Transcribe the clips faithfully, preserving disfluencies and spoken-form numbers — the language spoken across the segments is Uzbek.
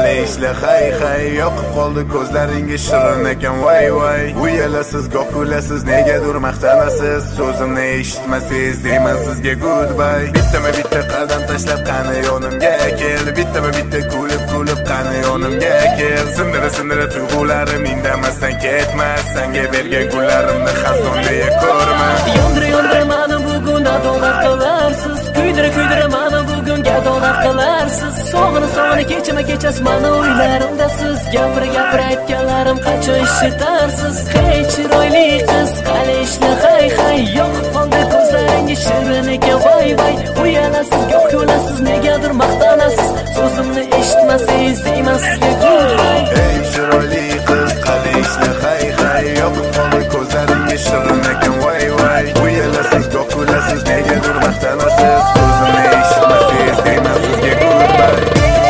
qale ishla hay hay yoqib qoldi ko'zlaringiz shirin ekan voy voy uyalasiz goh kulasiz negadir maqtanasiz so'zimni eshitmasangiz deyman sizga goodbye bittama bitta qadam tashlab qani yonimga kel bittama bitta kulib kulib qani yonimga kel sindira sindira tuyg'ularim indamasdan ketmas senga bergan gullarimni xazonda ko'rma yondira yondira mani bugun adolat qilarsiz kuydira kuydira mani bugun gadolat qilarsiz sog'ini sog'ini kechama kechasiz mani o'ylarimda siz gapira gapira aytganlarim qachon eshitarsiz hey chiroyli qiz qale ishla hay hay yoqib qoldi ko'zlaringiz shirin ekan voy voy uyalasiz goh kulasiz negadir maqtanasiz so'zimni eshitmasangiz deyman sizga goodbye hey chiroyli qiz qale ishla hay hay yoqib qoldi ko'zlaringiz shirin ekan voy voy uyalasiz goh kulasiz negadir maqtanasiz so'zimni eshitmasangiz deyman sizga goodbye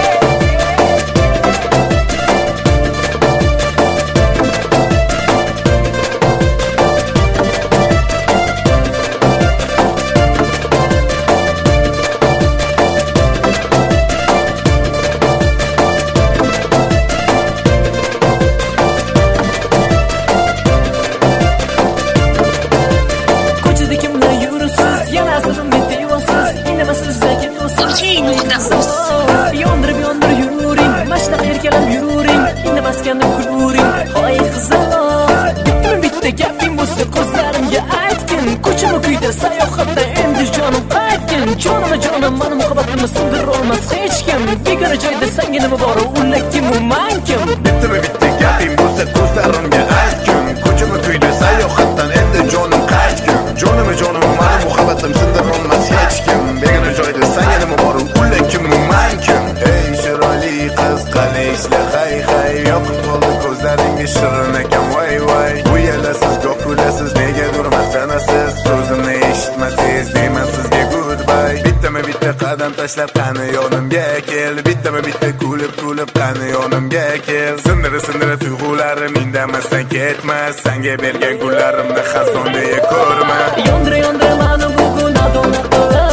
yondirib yondirib yuring mashnaqa erkalab yuring indamasganda kuluring hoy qizaloq bittami bitta gaping bo'lsa ko'zlarimga aytgin ko'chama kuyda sayohatda endi jonim qaytgin jonima jonim mani muhabbatimni sindira olmas hech kim begona joyda senga nima bor ular kim u man kim bittami bitta gaping bo'lsa ko'zlarimga aytgin ko'chama kuyda sayohatdan endi jonim qaytgin jonima jonim mani muhabbatim sindira olmas hech kim begona joyda senga nima bor ular kim u man kim hey chiroyli qiz qale ishla hay hay yoqib qoldi ko'zlaringiz shirin ekan voy voy uyalasiz goh kulasiz negadir maqtanasiz so'zimni eshitmasangiz deyman sizga goodbye bittama bitta qadam tashlab qani yonimga kel bittama bitta kulib kulib qani yonimga kel sindira sindira tuyg'ularim indamasdan ketmas senga bergan gullarimni xazonda ko'rma yondira yondira mani bugun adolat qilar